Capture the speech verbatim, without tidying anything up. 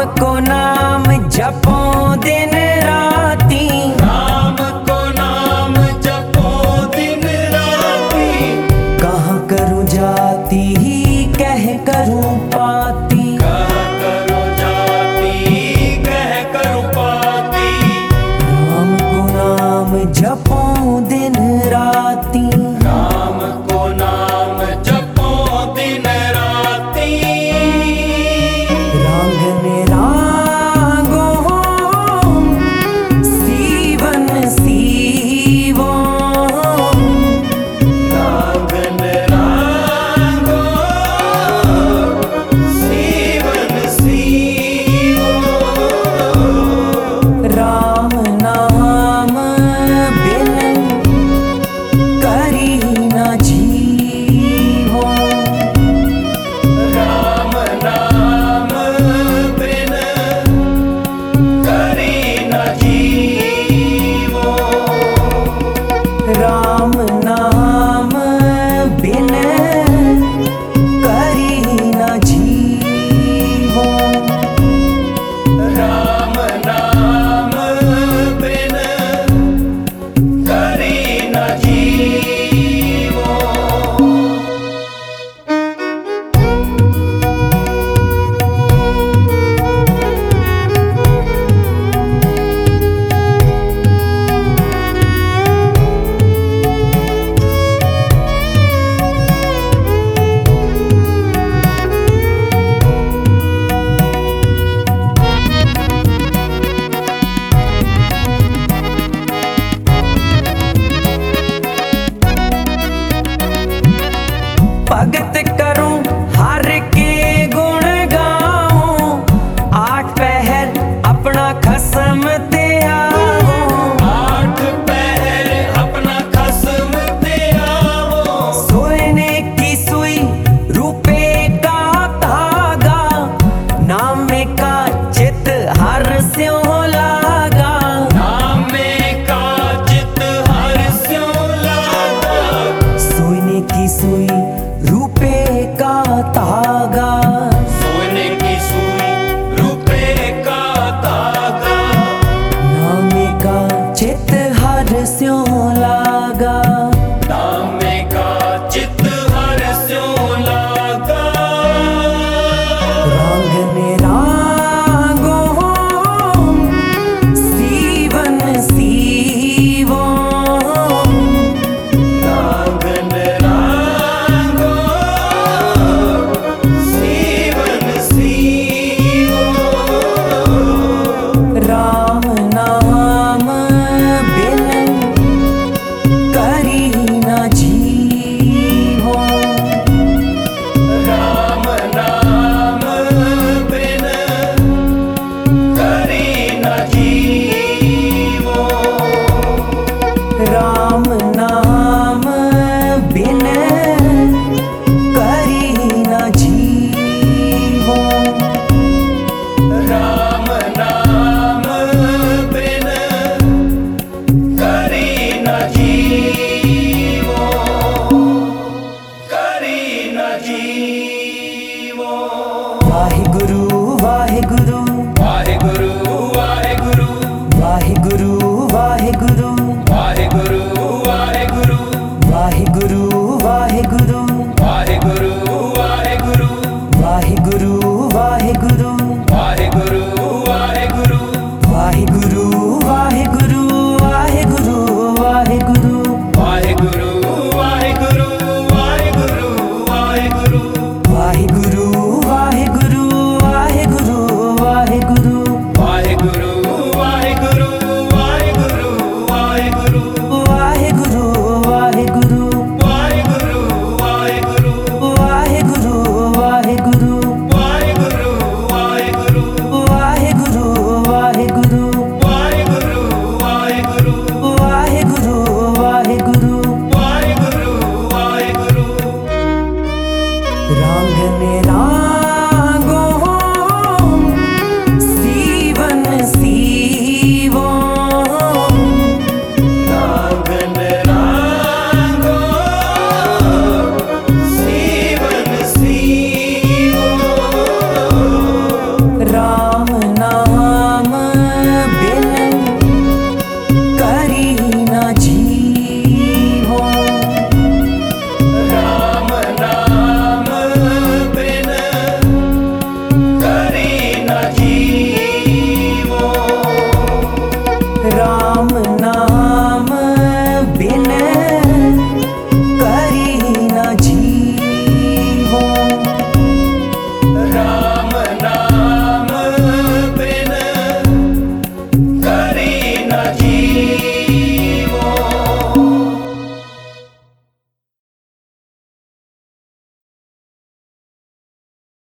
को नाम जपो दिन राती, राम को नाम जपो दिन राती। कहाँ करूँ जाती कह करूँ पाती, कह करो जाती कह करो पाती। राम को नाम जपो दिन राती, राम को नाम जपो दिन राती। रांगने रांगो सीवन सीवो, रांगन रांगो सीवन सीवो। राम नाम बिन करी न जीवो, राम नाम बिन करी न जीवो। राम नाम बिन करी न जीवो, राम नाम बिन करी न जीवो। भगत करूं हर के गुण गाऊं, आठ पहर अपना खसम ते आवो, आठ पहर अपना खसम ते आवो। सोने की सुई रुपए का धागा, नाम का चित हर स्यों लागा।